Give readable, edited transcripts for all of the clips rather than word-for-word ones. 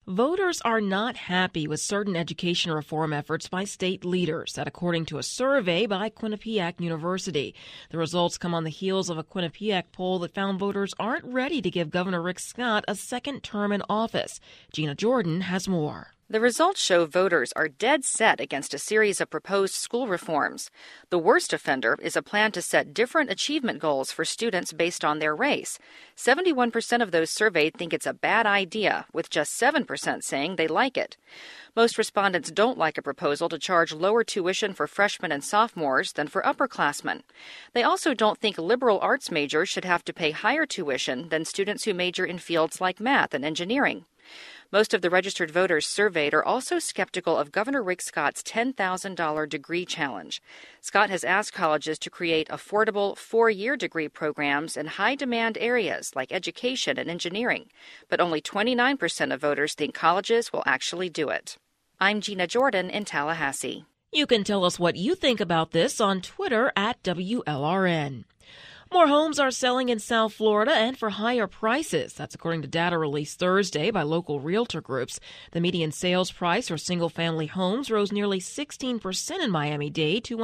Voters are not happy with certain education reform efforts by state leaders, that according to a survey by Quinnipiac University. The results come on the heels of a Quinnipiac poll that found voters aren't ready to give Governor Rick Scott a second term in office. Gina Jordan has more. The results show voters are dead set against a series of proposed school reforms. The worst offender is a plan to set different achievement goals for students based on their race. 71% of those surveyed think it's a bad idea, with just 7% saying they like it. Most respondents don't like a proposal to charge lower tuition for freshmen and sophomores than for upperclassmen. They also don't think liberal arts majors should have to pay higher tuition than students who major in fields like math and engineering. Most of the registered voters surveyed are also skeptical of Governor Rick Scott's $10,000 degree challenge. Scott has asked colleges to create affordable 4-year degree programs in high-demand areas like education and engineering, but only 29% of voters think colleges will actually do it. I'm Gina Jordan in Tallahassee. You can tell us what you think about this on Twitter at WLRN. More homes are selling in South Florida and for higher prices. That's according to data released Thursday by local realtor groups. The median sales price for single-family homes rose nearly 16% in Miami-Dade to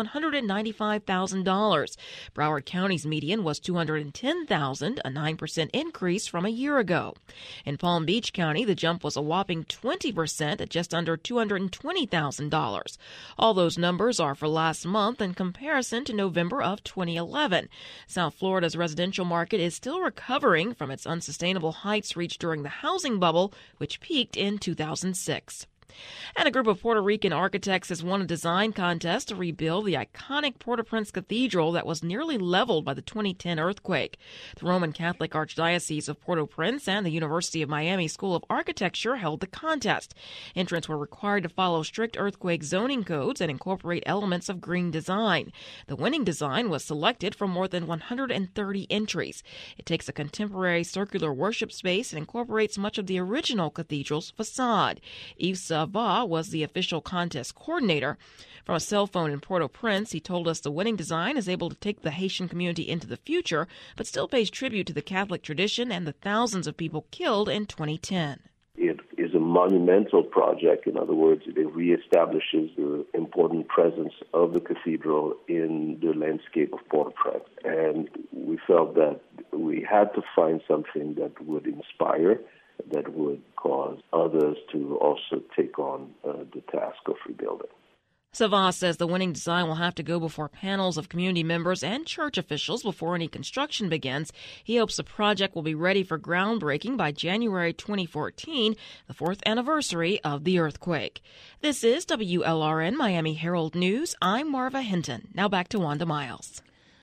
$195,000. Broward County's median was $210,000, a 9% increase from a year ago. In Palm Beach County, the jump was a whopping 20% at just under $220,000. All those numbers are for last month in comparison to November of 2011. South Florida's residential market is still recovering from its unsustainable heights reached during the housing bubble, which peaked in 2006. And a group of Puerto Rican architects has won a design contest to rebuild the iconic Port-au-Prince Cathedral that was nearly leveled by the 2010 earthquake. The Roman Catholic Archdiocese of Port-au-Prince and the University of Miami School of Architecture held the contest. Entrants were required to follow strict earthquake zoning codes and incorporate elements of green design. The winning design was selected from more than 130 entries. It takes a contemporary circular worship space and incorporates much of the original cathedral's facade. Yves Sava was the official contest coordinator. From a cell phone in Port-au-Prince, he told us the winning design is able to take the Haitian community into the future, but still pays tribute to the Catholic tradition and the thousands of people killed in 2010. It is a monumental project. In other words, it reestablishes the important presence of the cathedral in the landscape of Port-au-Prince. And we felt that we had to find something that would inspire, that would cause others to also take on the task of rebuilding. Savas says the winning design will have to go before panels of community members and church officials before any construction begins. He hopes the project will be ready for groundbreaking by January 2014, the 4th anniversary of the earthquake. This is WLRN Miami Herald News. I'm Marva Hinton. Now back to Wanda Miles.